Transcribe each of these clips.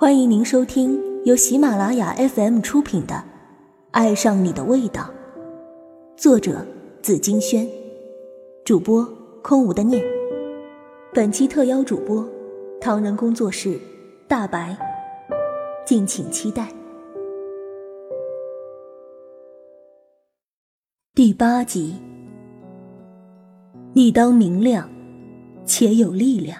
欢迎您收听由喜马拉雅 FM 出品的《爱上你的味道》，作者紫金轩，主播空无的念。本期特邀主播唐人工作室大白，敬请期待。第8集，你当明亮且有力量。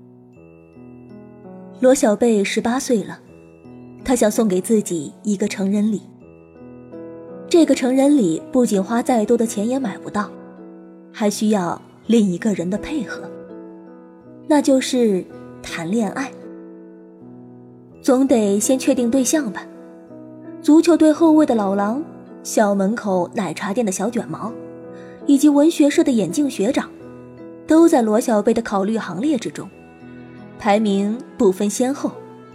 罗小贝18岁了，他想送给自己一个成人礼。这个成人礼不仅花再多的钱也买不到，还需要另一个人的配合，那就是谈恋爱。总得先确定对象吧。足球队后卫的老狼，校门口奶茶店的小卷毛，以及文学社的眼镜学长，都在罗小贝的考虑行列之中，排名不分先后。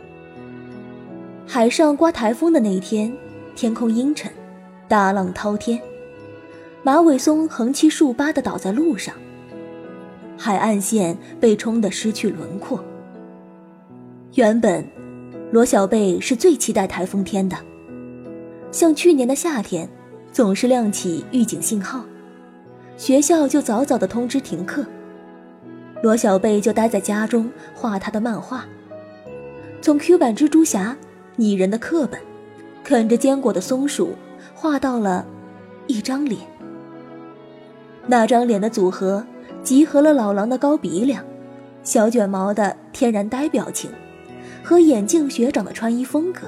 海上刮台风的那一天，天空阴沉，大浪滔天，马尾松横七竖八地倒在路上，海岸线被冲得失去轮廓。原本罗小贝是最期待台风天的，像去年的夏天总是亮起预警信号，学校就早早地通知停课，罗小贝就待在家中画他的漫画，从 Q 版蜘蛛侠拟人的课本，啃着坚果的松鼠，画到了一张脸。那张脸的组合集合了老狼的高鼻梁，小卷毛的天然呆表情，和眼镜学长的穿衣风格。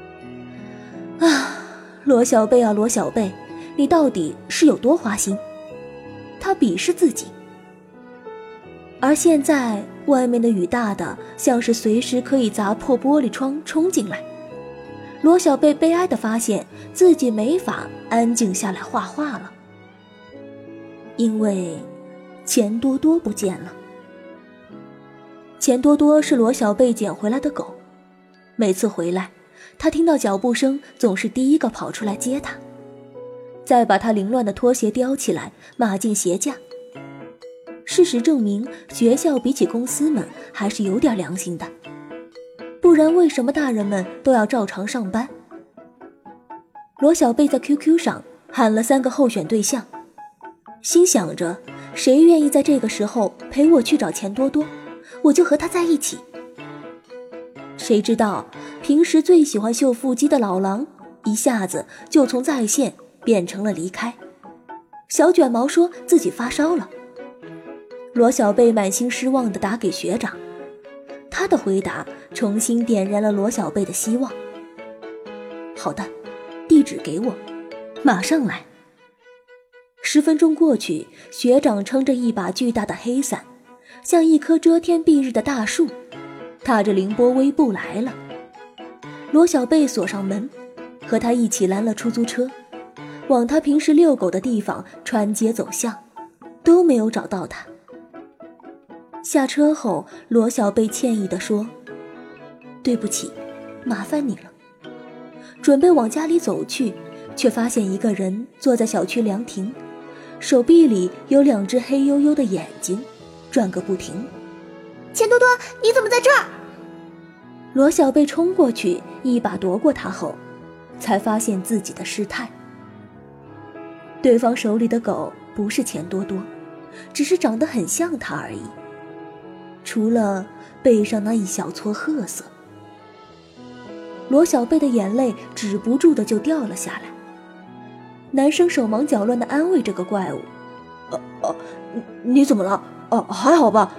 啊，罗小贝啊罗小贝，你到底是有多花心？他鄙视自己。而现在外面的雨大的像是随时可以砸破玻璃窗冲进来，罗小贝悲哀地发现自己没法安静下来画画了，因为钱多多不见了。钱多多是罗小贝捡回来的狗，每次回来他听到脚步声总是第一个跑出来接他，再把他凌乱的拖鞋叼起来码进鞋架。事实证明，学校比起公司们还是有点良心的，不然为什么大人们都要照常上班？罗小贝在 QQ 上喊了3个候选对象，心想着谁愿意在这个时候陪我去找钱多多，我就和他在一起。谁知道平时最喜欢秀腹肌的老狼一下子就从在线变成了离开。小卷毛说自己发烧了。罗小贝满心失望地打给学长，他的回答重新点燃了罗小贝的希望。好的，地址给我，马上来。10分钟过去，学长撑着一把巨大的黑伞，像一棵遮天蔽日的大树，踏着凌波微步来了。罗小贝锁上门，和他一起拦了出租车，往他平时遛狗的地方穿街走巷，都没有找到他。下车后，罗小贝歉意地说：对不起，麻烦你了。准备往家里走去，却发现一个人坐在小区凉亭，手臂里有2只黑黝黝的眼睛，转个不停。 钱多多，你怎么在这儿？ 罗小贝冲过去，一把夺过他后，才发现自己的失态。对方手里的狗不是钱多多，只是长得很像他而已，除了背上那一小撮褐色。罗小贝的眼泪止不住的就掉了下来。男生手忙脚乱地安慰这个怪物：你怎么了？还好吧？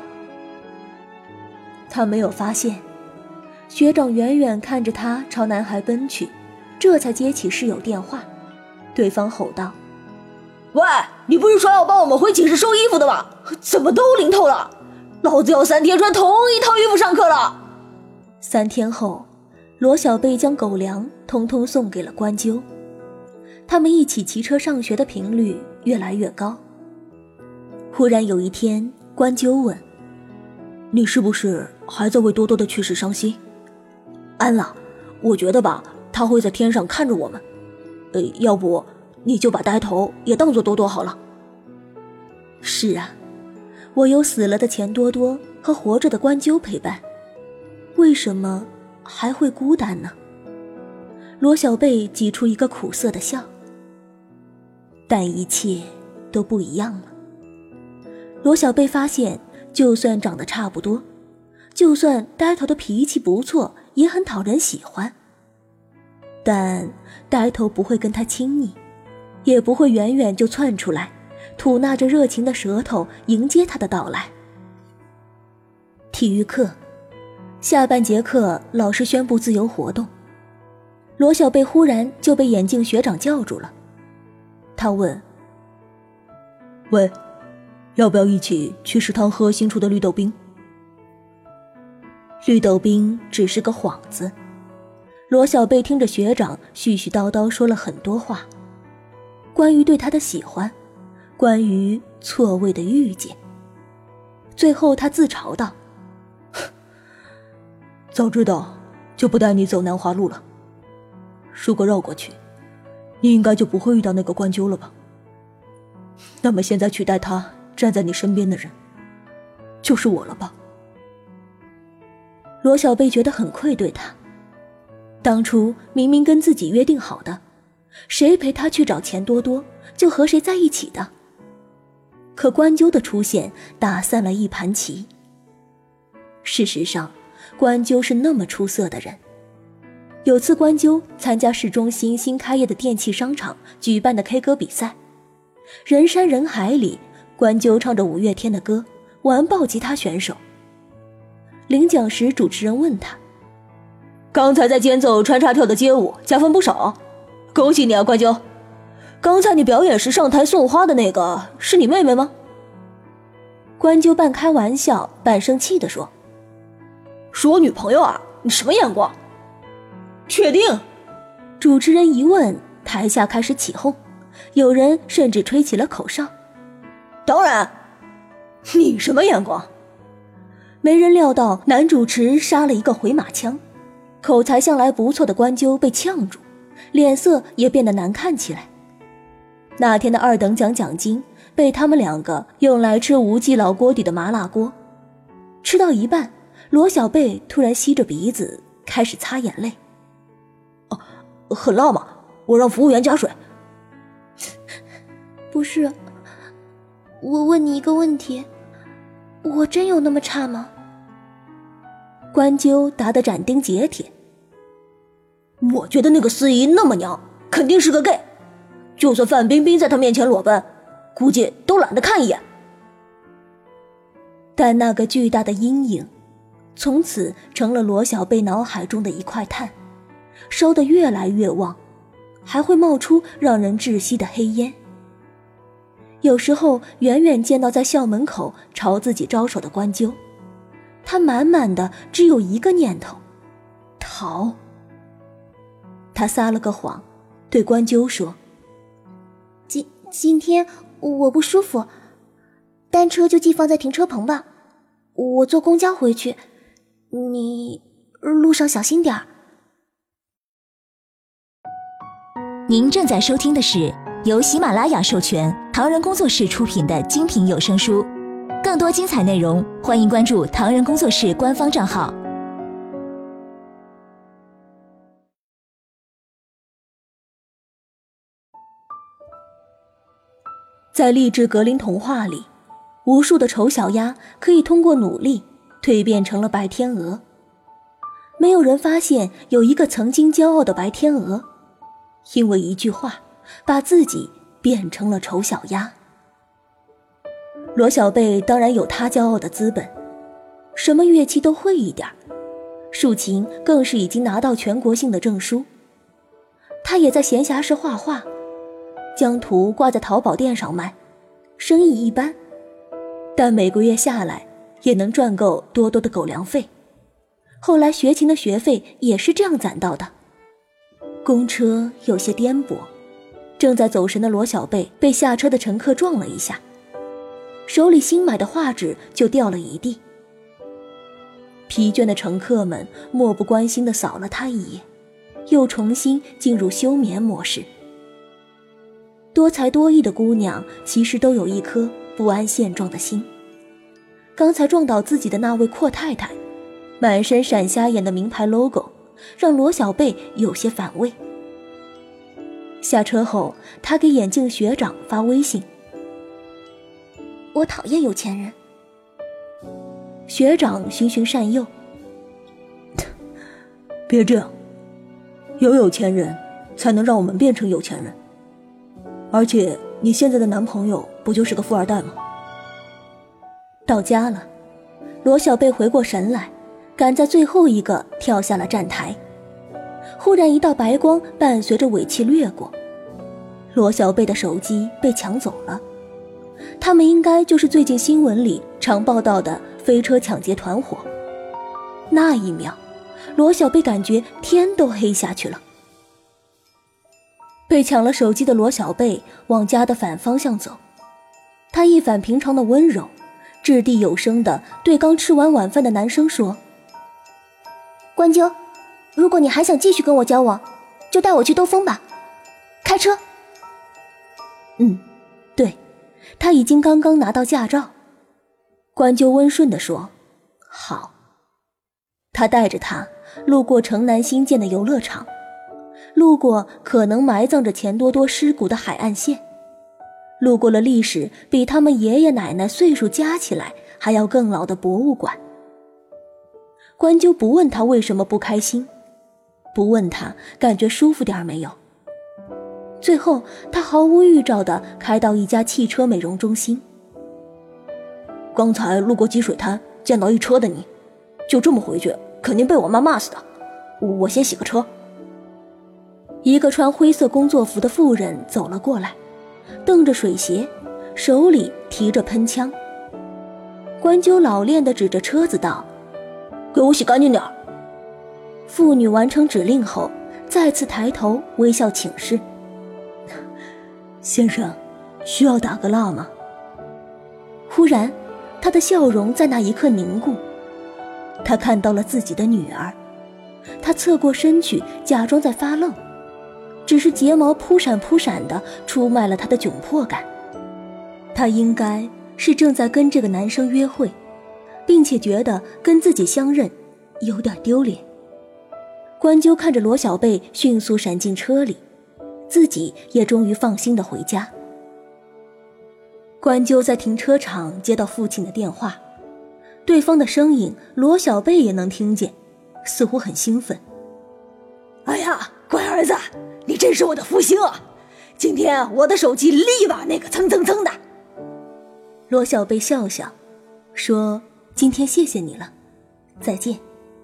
他没有发现，学长远远看着他朝男孩奔去，这才接起室友电话。对方吼道： 喂，你不是说要帮我们回寝室收衣服的吗？怎么都淋透了？老子要3天穿同一套衣服上课了。 3天后，罗小贝将狗粮通通送给了关鸠。他们一起骑车上学的频率越来越高。忽然有一天，关鸠问：你是不是还在为多多的去世伤心？安了，我觉得吧，他会在天上看着我们。要不你就把呆头也当作多多好了。是啊，我有死了的钱多多和活着的关鸠陪伴，为什么还会孤单呢？罗小贝挤出一个苦涩的笑。但一切都不一样了。罗小贝发现，就算长得差不多，就算呆头的脾气不错，也很讨人喜欢，但呆头不会跟他亲昵，也不会远远就窜出来，吐纳着热情的舌头迎接他的到来。体育课下半节课，老师宣布自由活动，罗小贝忽然就被眼镜学长叫住了。他问：喂，要不要一起去食堂喝新出的绿豆冰？绿豆冰只是个幌子。罗小贝听着学长絮絮叨叨说了很多话，关于对他的喜欢，关于错位的遇见。最后他自嘲道：早知道就不带你走南华路了，如果绕过去，你应该就不会遇到那个关鸠了吧？那么现在取代他站在你身边的人，就是我了吧？罗小贝觉得很愧对他，当初明明跟自己约定好的，谁陪他去找钱多多，就和谁在一起的。可关鸠的出现打散了一盘棋。事实上，关鸠是那么出色的人。有次关鸠参加市中心新开业的电器商场举办的 K 歌比赛，人山人海里，关鸠唱着五月天的歌，完爆其他选手。领奖时，主持人问他：刚才在间奏穿插跳的街舞加分不少，恭喜你啊，关鸠。刚才你表演时上台送花的那个是你妹妹吗？关鸠半开玩笑半生气地说：是我女朋友啊，你什么眼光？确定？主持人一问，台下开始起哄，有人甚至吹起了口哨。当然。你什么眼光？没人料到男主持杀了一个回马枪，口才向来不错的关鸠被呛住，脸色也变得难看起来。那天的2等奖奖金被他们2个用来吃无记老锅底的麻辣锅。吃到一半，罗小贝突然吸着鼻子开始擦眼泪。很辣吗？我让服务员加水。 不是，我问你一个问题，我真有那么差吗？ 关鸠答得斩钉截铁。 我觉得那个司仪那么娘，肯定是个 gay， 就算范冰冰在他面前裸奔，估计都懒得看一眼。 但那个巨大的阴影从此成了罗小贝脑海中的一块炭，烧得越来越旺，还会冒出让人窒息的黑烟。有时候远远见到在校门口朝自己招手的关鸠，他满满的只有一个念头：逃。他撒了个谎，对关鸠说： 今天我不舒服，单车就寄放在停车棚吧，我坐公交回去，你路上小心点儿。 您正在收听的是由喜马拉雅授权唐人工作室出品的精品有声书，更多精彩内容欢迎关注唐人工作室官方账号。 在励志格林童话里，无数的丑小鸭可以通过努力蜕变成了白天鹅。没有人发现有一个曾经骄傲的白天鹅，因为一句话把自己变成了丑小鸭。罗小贝当然有他骄傲的资本，什么乐器都会一点，竖琴更是已经拿到全国性的证书。他也在闲暇时画画，将图挂在淘宝店上卖，生意一般，但每个月下来也能赚够多多的狗粮费。后来学琴的学费也是这样攒到的。公车有些颠簸，正在走神的罗小贝被下车的乘客撞了一下，手里新买的画纸就掉了一地。疲倦的乘客们漠不关心地扫了他一眼，又重新进入休眠模式。多才多艺的姑娘其实都有一颗不安现状的心。刚才撞倒自己的那位阔太太，满身闪瞎眼的名牌 logo 让罗小贝有些反胃。下车后，他给眼镜学长发微信： 我讨厌有钱人。 学长循循善诱： 别这样，有钱人才能让我们变成有钱人。而且你现在的男朋友不就是个富二代吗？ 到家了，罗小贝回过神来，赶在最后一个跳下了站台。忽然一道白光伴随着尾气掠过，罗小贝的手机被抢走了。他们应该就是最近新闻里常报道的飞车抢劫团伙。那一秒，罗小贝感觉天都黑下去了。被抢了手机的罗小贝往家的反方向走，他一反平常的温柔，掷地有声地对刚吃完晚饭的男生说： 关鸠，如果你还想继续跟我交往，就带我去兜风吧，开车。 对，他已经刚刚拿到驾照。关鸠温顺地说：好。他带着他路过城南新建的游乐场，路过可能埋葬着钱多多尸骨的海岸线，路过了历史比他们爷爷奶奶岁数加起来还要更老的博物馆。关鸠不问他为什么不开心，不问他感觉舒服点没有。最后他毫无预兆地开到一家汽车美容中心。 刚才路过积水滩见到一车的你，就这么回去肯定被我妈骂死的，我先洗个车。 一个穿灰色工作服的妇人走了过来，蹬着水鞋，手里提着喷枪。关鸠老练地指着车子道： 给我洗干净点。 妇女完成指令后，再次抬头微笑请示： 先生，需要打个蜡吗？ 忽然他的笑容在那一刻凝固，他看到了自己的女儿。他侧过身去，假装在发愣，只是睫毛扑闪扑闪的出卖了他的窘迫感。他应该是正在跟这个男生约会，并且觉得跟自己相认有点丢脸。关鸠看着罗小贝迅速闪进车里，自己也终于放心地回家。关鸠在停车场接到父亲的电话，对方的声音罗小贝也能听见，似乎很兴奋。 哎呀，乖儿子，你真是我的福星啊！今天我的手机立马那个蹭蹭蹭的。 罗小贝笑笑说：今天谢谢你了，再见。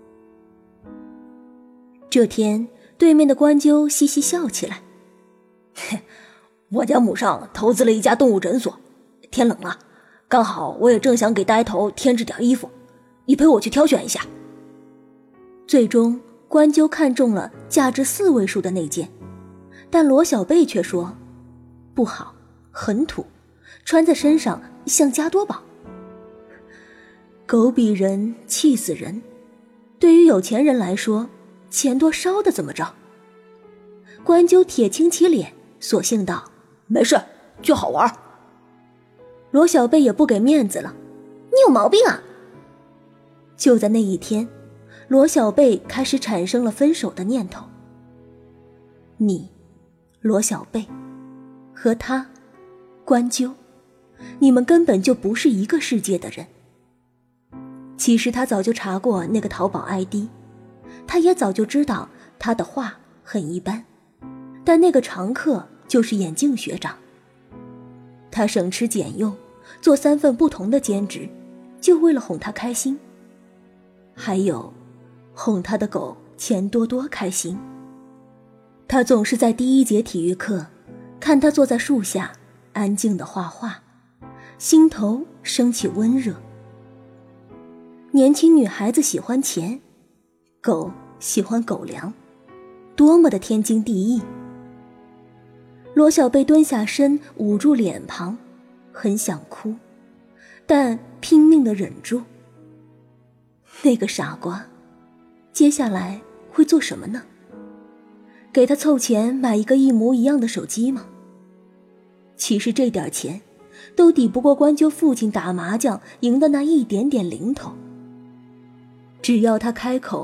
这天对面的关鸠嘻嘻笑起来： 我家母上投资了一家动物诊所，天冷了，刚好我也正想给呆头添置点衣服，你陪我去挑选一下。 最终关鸠看中了价值4位数的那件，但罗小贝却说不好，很土，穿在身上像加多宝。狗比人气死人，对于有钱人来说，钱多烧的怎么着？关鸠铁青起脸，索性道： 没事，就好玩。 罗小贝也不给面子了： 你有毛病啊！ 就在那一天，罗小贝开始产生了分手的念头。你，罗小贝，和他，关鸠，你们根本就不是一个世界的人。其实他早就查过那个淘宝 ID， 他也早就知道他的话很一般，但那个常客就是眼镜学长。他省吃俭用，做3份不同的兼职，就为了哄他开心，还有哄他的狗钱多多开心。他总是在第1节体育课看他坐在树下安静地画画，心头升起温热。年轻女孩子喜欢钱，狗喜欢狗粮，多么的天经地义。罗小贝蹲下身，捂住脸庞，很想哭，但拼命地忍住。那个傻瓜，接下来会做什么呢？给他凑钱买一个一模一样的手机吗？其实这点钱都抵不过关鸠父亲打麻将赢的那一点点零头。只要他开口，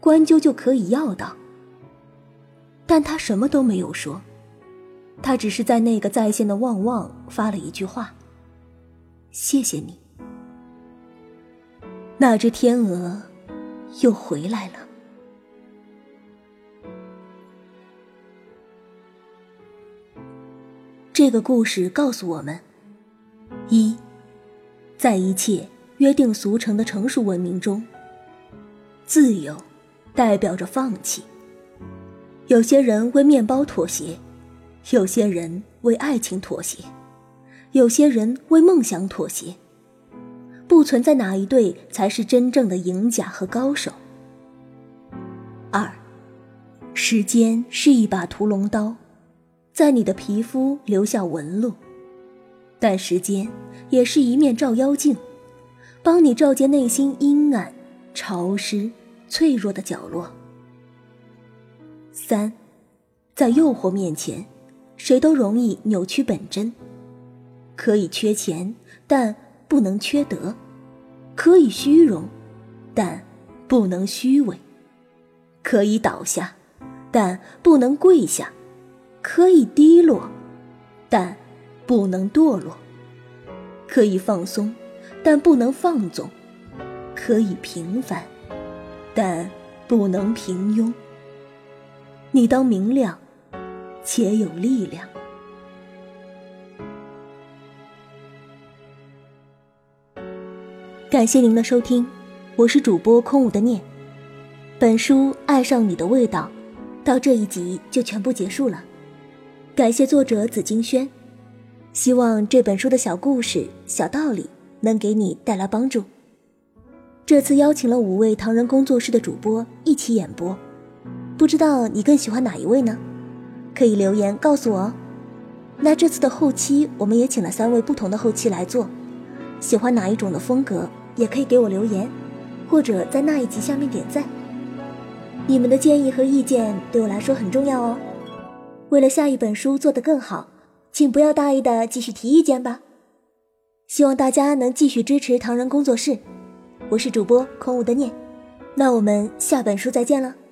关鸠就可以要到。但他什么都没有说，他只是在那个在线的旺旺发了一句话：谢谢你。那只天鹅又回来了。这个故事告诉我们：一，在一切约定俗成的成熟文明中，自由代表着放弃。有些人为面包妥协，有些人为爱情妥协，有些人为梦想妥协。不存在哪一对才是真正的赢家和高手。二，时间是一把屠龙刀，在你的皮肤留下纹路，但时间也是一面照妖镜，帮你照见内心阴暗、潮湿、脆弱的角落。三，在诱惑面前，谁都容易扭曲本真。可以缺钱，但不能缺德；可以虚荣，但不能虚伪；可以倒下，但不能跪下；可以低落，但不能堕落；可以放松，但不能放纵；可以平凡，但不能平庸。你当明亮，且有力量。感谢您的收听，我是主播空无的念。本书《爱上你的味道》到这一集就全部结束了，感谢作者紫金轩，希望这本书的小故事、小道理能给你带来帮助。这次邀请了5位唐人工作室的主播一起演播，不知道你更喜欢哪一位呢？可以留言告诉我哦。那这次的后期我们也请了3位不同的后期来做，喜欢哪一种的风格也可以给我留言，或者在那一集下面点赞。你们的建议和意见对我来说很重要哦。为了下一本书做得更好，请不要大意的继续提意见吧。希望大家能继续支持唐人工作室，我是主播空无的念，那我们下本书再见了。